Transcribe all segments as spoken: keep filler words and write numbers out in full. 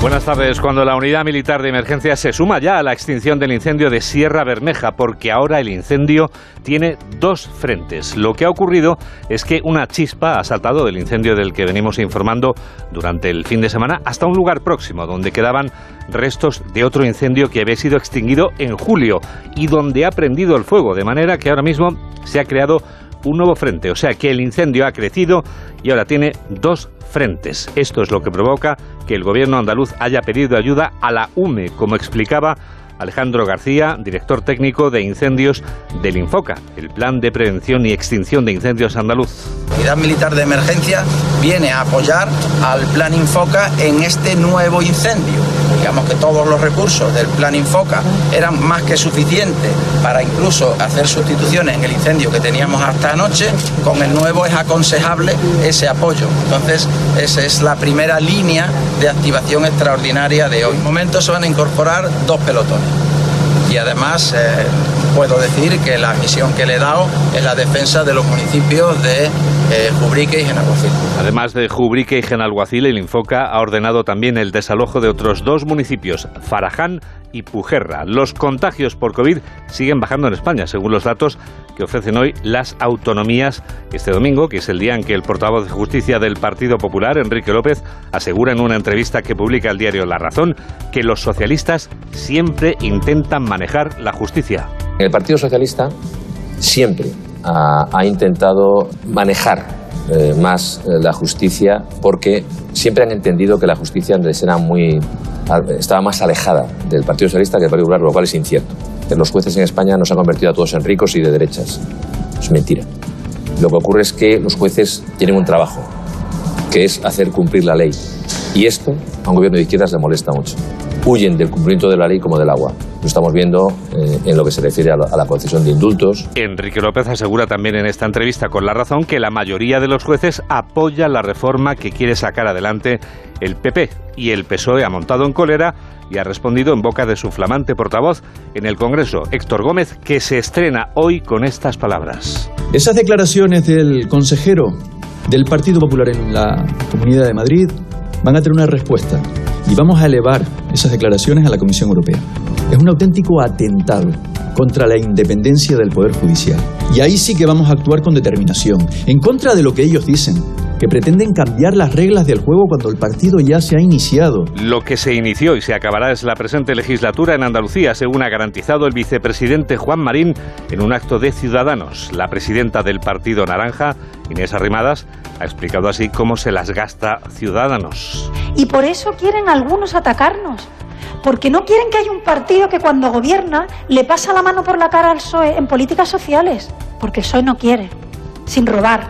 Buenas tardes. Cuando la unidad militar de emergencia se suma ya a la extinción del incendio de Sierra Bermeja, porque ahora el incendio tiene dos frentes. Lo que ha ocurrido es que una chispa ha saltado del incendio del que venimos informando durante el fin de semana hasta un lugar próximo, donde quedaban restos de otro incendio que había sido extinguido en julio y donde ha prendido el fuego, de manera que ahora mismo se ha creado un nuevo frente, o sea que el incendio ha crecido y ahora tiene dos frentes. Esto es lo que provoca que el gobierno andaluz haya pedido ayuda a la U M E, como explicaba Alejandro García, director técnico de incendios del INFOCA, el Plan de Prevención y Extinción de Incendios andaluz. La Unidad Militar de Emergencia viene a apoyar al Plan INFOCA en este nuevo incendio. Digamos que todos los recursos del Plan INFOCA eran más que suficientes para incluso hacer sustituciones en el incendio que teníamos hasta anoche. Con el nuevo es aconsejable ese apoyo. Entonces, esa es la primera línea de activación extraordinaria de hoy. En momento se van a incorporar dos pelotones. Y además eh, puedo decir que la misión que le he dado es la defensa de los municipios de eh, Jubrique y Genalguacil. Además de Jubrique y Genalguacil, el INFOCA ha ordenado también el desalojo de otros dos municipios, Faraján y Pujerra. Los contagios por COVID siguen bajando en España, según los datos que ofrecen hoy las autonomías. Este domingo, que es el día en que el portavoz de Justicia del Partido Popular, Enrique López, asegura en una entrevista que publica el diario La Razón que los socialistas siempre intentan manejar la justicia. El Partido Socialista siempre ha, ha intentado manejar eh, más eh, la justicia, porque siempre han entendido que la justicia antes era muy, estaba más alejada del Partido Socialista que del Partido Popular, lo cual es incierto. Los jueces en España nos han convertido a todos en ricos y de derechas. Es mentira. Lo que ocurre es que los jueces tienen un trabajo, que es hacer cumplir la ley. Y esto a un gobierno de izquierdas le molesta mucho. Huyen del cumplimiento de la ley como del agua. Lo estamos viendo eh, en lo que se refiere a la, a la concesión de indultos. Enrique López asegura también en esta entrevista con La Razón que la mayoría de los jueces apoya la reforma que quiere sacar adelante el P P, y el P S O E ha montado en cólera y ha respondido en boca de su flamante portavoz en el Congreso, Héctor Gómez, que se estrena hoy con estas palabras. Esas declaraciones del consejero del Partido Popular en la Comunidad de Madrid van a tener una respuesta y vamos a elevar esas declaraciones a la Comisión Europea. Es un auténtico atentado contra la independencia del Poder Judicial. Y ahí sí que vamos a actuar con determinación, en contra de lo que ellos dicen, que pretenden cambiar las reglas del juego cuando el partido ya se ha iniciado. Lo que se inició y se acabará es la presente legislatura en Andalucía, según ha garantizado el vicepresidente Juan Marín en un acto de Ciudadanos. La presidenta del Partido Naranja, Inés Arrimadas, ha explicado así cómo se las gasta Ciudadanos. Y por eso quieren algunos atacarnos, porque no quieren que haya un partido que cuando gobierna le pasa la mano por la cara al P S O E en políticas sociales, porque el P S O E no quiere, sin robar,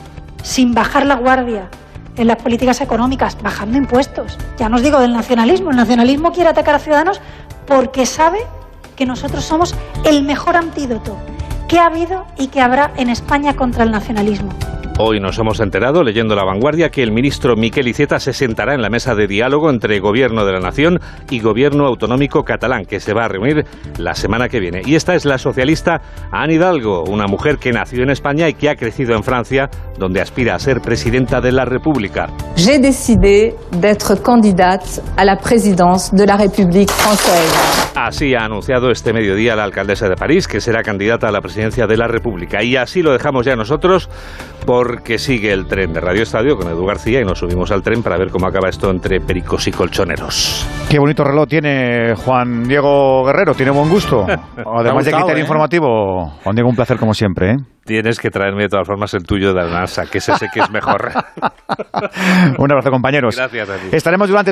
sin bajar la guardia en las políticas económicas, bajando impuestos. Ya no os digo del nacionalismo, el nacionalismo quiere atacar a Ciudadanos porque sabe que nosotros somos el mejor antídoto que ha habido y que habrá en España contra el nacionalismo. Hoy nos hemos enterado, leyendo La Vanguardia, que el ministro Miquel Iceta se sentará en la mesa de diálogo entre Gobierno de la Nación y Gobierno Autonómico Catalán, que se va a reunir la semana que viene. Y esta es la socialista Anne Hidalgo, una mujer que nació en España y que ha crecido en Francia, donde aspira a ser presidenta de la República. J'ai décidé d'être candidate à la présidence de la République française. Así ha anunciado este mediodía la alcaldesa de París, que será candidata a la presidencia de la República. Y así lo dejamos ya nosotros, porque sigue el tren de Radio Estadio con Edu García y nos subimos al tren para ver cómo acaba esto entre pericos y colchoneros. Qué bonito reloj tiene Juan Diego Guerrero, tiene buen gusto. Además de criterio ¿eh? informativo, Juan Diego, un placer como siempre, ¿eh? Tienes que traerme de todas formas el tuyo de la NASA, que ese sé que es mejor. Un abrazo, compañeros. Gracias a ti. Estaremos durante